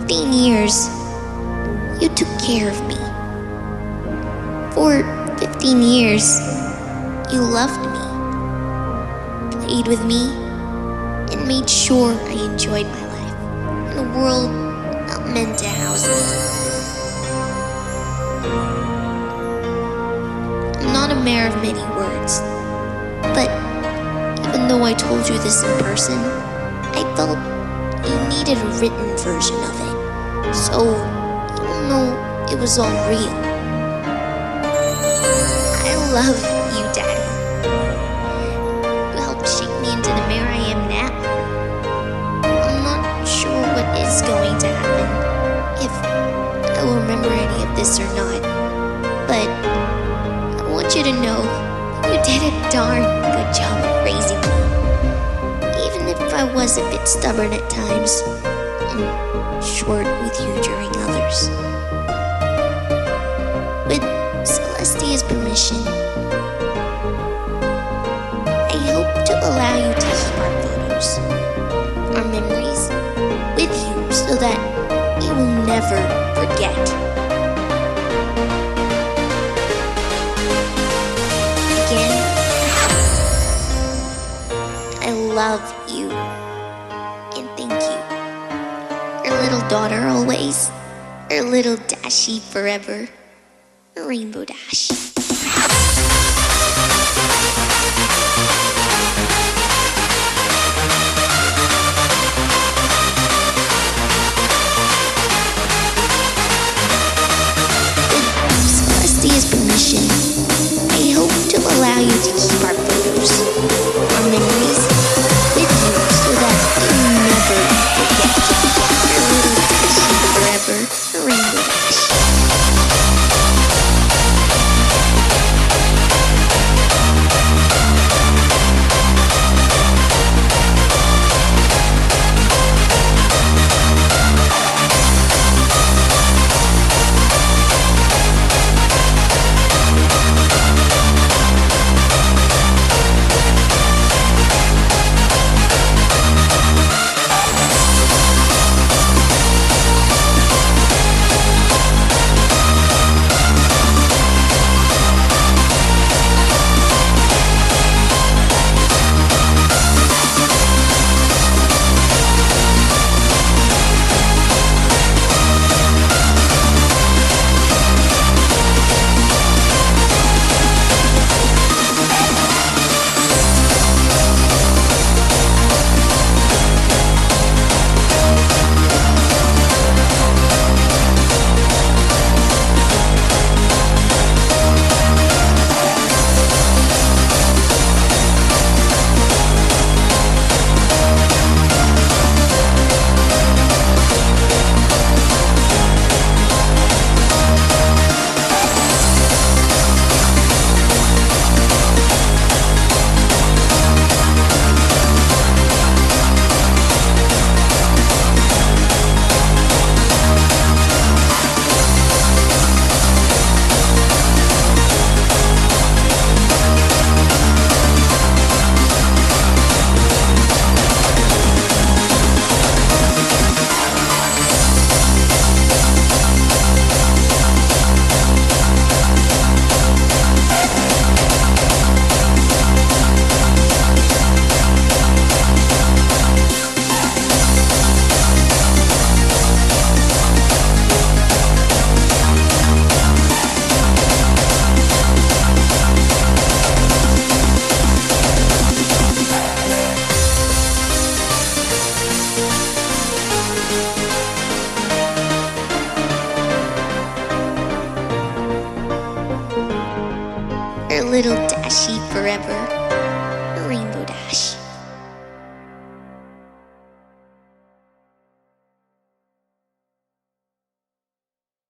15 years, you took care of me. For 15 years, you loved me, played with me, and made sure I enjoyed my life in a world not meant to house me. I'm not a man of many words, but even though I told you this in person, I felt you needed a written version of it, so you'll know it was all real. I love you, Daddy. You helped shape me into the man I am now. I'm not sure what is going to happen, if I will remember any of this or not, but I want you to know you did a darn good job of raising me, even if I was a bit stubborn at times and short with you during others. With Celestia's permission, I hope to allow you to keep our photos, our memories, with you so that you will never forget. Again, I love you and thank you. Your little daughter always, your little Dashie forever, Rainbow Dash. With Celestia's permission, I hope to allow you to keep our photos, our memories, with you so that you'll never forget. Your little Dashie forever, Rainbow Dash. Little Dashie forever.